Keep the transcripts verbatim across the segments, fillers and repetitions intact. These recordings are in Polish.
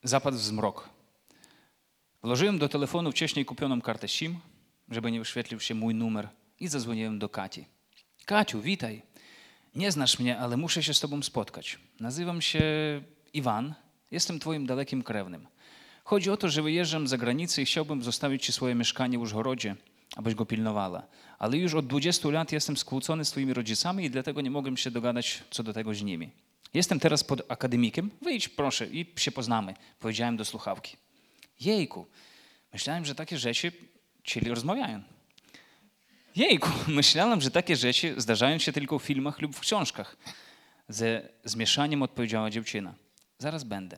Zapadł zmrok. Włożyłem do telefonu wcześniej kupioną kartę SIM, żeby nie wyświetlił się mój numer, i zadzwoniłem do Kati. Katiu, witaj. Nie znasz mnie, ale muszę się z tobą spotkać. Nazywam się Iwan, jestem twoim dalekim krewnym. Chodzi o to, że wyjeżdżam za granicę i chciałbym zostawić ci swoje mieszkanie w Użgorodzie, abyś go pilnowała. Ale już od dwudziestu lat jestem skłócony z twoimi rodzicami i dlatego nie mogłem się dogadać co do tego z nimi. Jestem teraz pod akademikiem, wyjdź proszę i się poznamy, powiedziałem do słuchawki. Jejku, myślałem, że takie rzeczy czyli rozmawiają. Jejku, myślałem, że takie rzeczy zdarzają się tylko w filmach lub w książkach. Ze zmieszaniem odpowiedziała dziewczyna. Zaraz będę.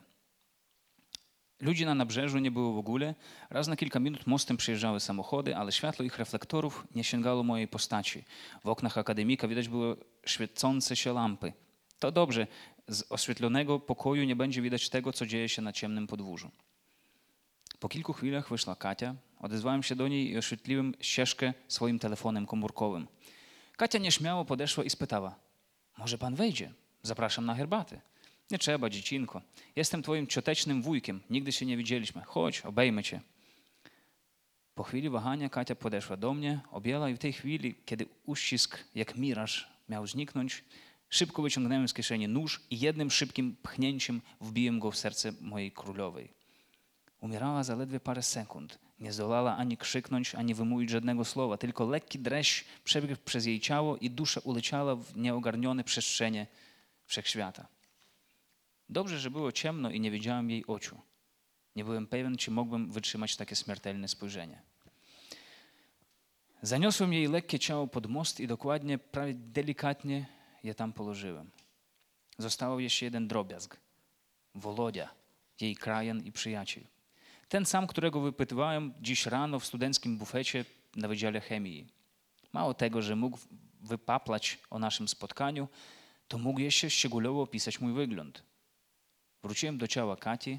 Ludzi na nabrzeżu nie było w ogóle. Raz na kilka minut mostem przejeżdżały samochody, ale światło ich reflektorów nie sięgało mojej postaci. W oknach akademika widać było świecące się lampy. To dobrze, z oświetlonego pokoju nie będzie widać tego, co dzieje się na ciemnym podwórzu. Po kilku chwilach wyszła Katia. Odezwałem się do niej i oświetliłem ścieżkę swoim telefonem komórkowym. Katia nieśmiało podeszła i spytała. Może pan wejdzie? Zapraszam na herbatę. Nie trzeba, dziecinko. Jestem twoim ciotecznym wujkiem. Nigdy się nie widzieliśmy. Chodź, obejmę cię. Po chwili wahania Katia podeszła do mnie, objęła i w tej chwili, kiedy uścisk jak miraż miał zniknąć, szybko wyciągnąłem z kieszeni nóż i jednym szybkim pchnięciem wbiłem go w serce mojej królowej. Umierała zaledwie parę sekund. Nie zdołała ani krzyknąć, ani wymówić żadnego słowa. Tylko lekki dreszcz przebiegł przez jej ciało i dusza uleciała w nieogarnione przestrzenie wszechświata. Dobrze, że było ciemno i nie widziałem jej oczu. Nie byłem pewien, czy mógłbym wytrzymać takie śmiertelne spojrzenie. Zaniosłem jej lekkie ciało pod most i dokładnie, prawie delikatnie je tam położyłem. Został jeszcze jeden drobiazg. Wolodia, jej krajan i przyjaciel. Ten sam, którego wypytywałem dziś rano w studenckim bufecie na Wydziale Chemii. Mało tego, że mógł wypaplać o naszym spotkaniu, to mógł jeszcze szczegółowo opisać mój wygląd. Wróciłem do ciała Kati,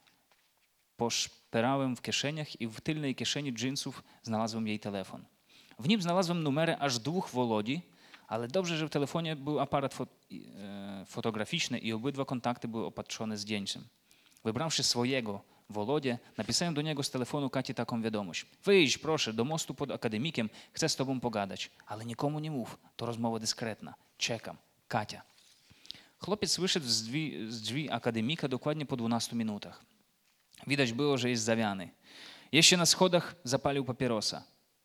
poszperałem w kieszeniach i w tylnej kieszeni dżinsów znalazłem jej telefon. W nim znalazłem numery aż dwóch Wolodzi, ale dobrze, że w telefonie był aparat fo e, fotograficzny i obydwa kontakty były opatrzone zdjęciem. Wybrawszy swojego Wolodzie, napisałem do niego z telefonu Kati taką wiadomość. Wyjdź proszę do mostu pod akademikiem, chcę z tobą pogadać, ale nikomu nie mów, to rozmowa dyskretna. Czekam. Katia. Chłopiec wyszedł z drzwi, z drzwi akademika dokładnie po dwunastu minutach. Widać było, że jest zawiany. Jeszcze na schodach zapalił papierosa.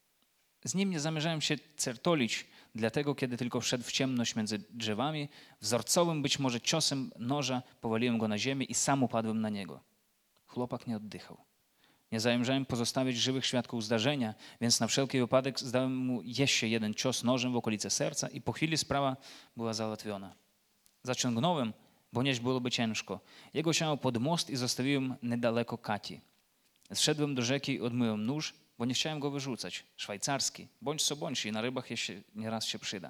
Z nim nie zamierzałem się certolić, dlatego kiedy tylko wszedł w ciemność między drzewami, wzorcowym być może ciosem noża powaliłem go na ziemię i sam upadłem na niego. Chłopak nie oddychał. Nie zamierzałem pozostawiać żywych świadków zdarzenia, więc na wszelki wypadek zdałem mu jeszcze jeden cios nożem w okolice serca i po chwili sprawa była załatwiona. Zaciągnąłem, bo nieść byłoby ciężko. Jego ciało pod most i zostawiłem niedaleko Kati. Zszedłem do rzeki i odmyłem nóż, bo nie chciałem go wyrzucać. Szwajcarski, bądź co bądź i na rybach jeszcze nieraz się przyda.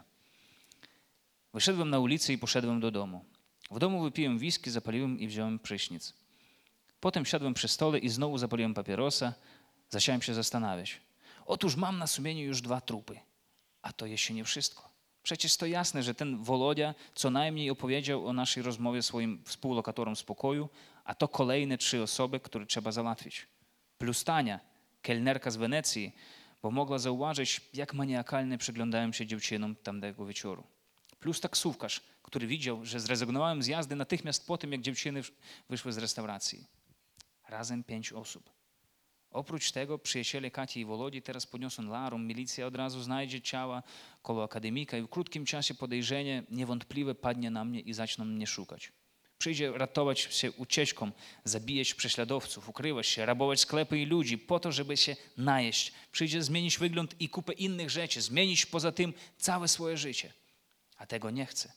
Wyszedłem na ulicę i poszedłem do domu. W domu wypiłem whisky, zapaliłem i wziąłem prysznic. Potem siadłem przy stole i znowu zapaliłem papierosa. Zacząłem się zastanawiać. Otóż mam na sumieniu już dwa trupy. A to jeszcze nie wszystko. Przecież to jasne, że ten Wolodia co najmniej opowiedział o naszej rozmowie swoim współlokatorom z pokoju, a to kolejne trzy osoby, które trzeba załatwić. Plus Tania, kelnerka z Wenecji, bo mogła zauważyć, jak maniakalnie przyglądałem się dziewczynom tamtego wieczoru. Plus taksówkarz, który widział, że zrezygnowałem z jazdy natychmiast po tym, jak dziewczyny wyszły z restauracji. Razem pięć osób. Oprócz tego przyjaciele Kati i Wolodzi teraz podniosą alarm, milicja od razu znajdzie ciała koło akademika i w krótkim czasie podejrzenie niewątpliwe padnie na mnie i zaczną mnie szukać. Przyjdzie ratować się ucieczką, zabijać prześladowców, ukrywać się, rabować sklepy i ludzi po to, żeby się najeść. Przyjdzie zmienić wygląd i kupę innych rzeczy, zmienić poza tym całe swoje życie. A tego nie chcę.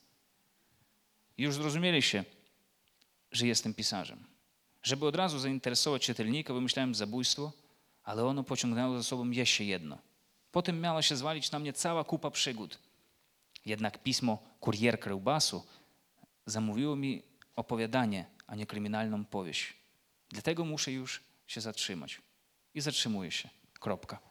Już zrozumieliście, że jestem pisarzem. Żeby od razu zainteresować czytelnika, wymyślałem zabójstwo, ale ono pociągnęło za sobą jeszcze jedno. Potem miała się zwalić na mnie cała kupa przygód. Jednak pismo Kurier Kiełbasu zamówiło mi opowiadanie, a nie kryminalną powieść. Dlatego muszę już się zatrzymać. I zatrzymuję się. Kropka.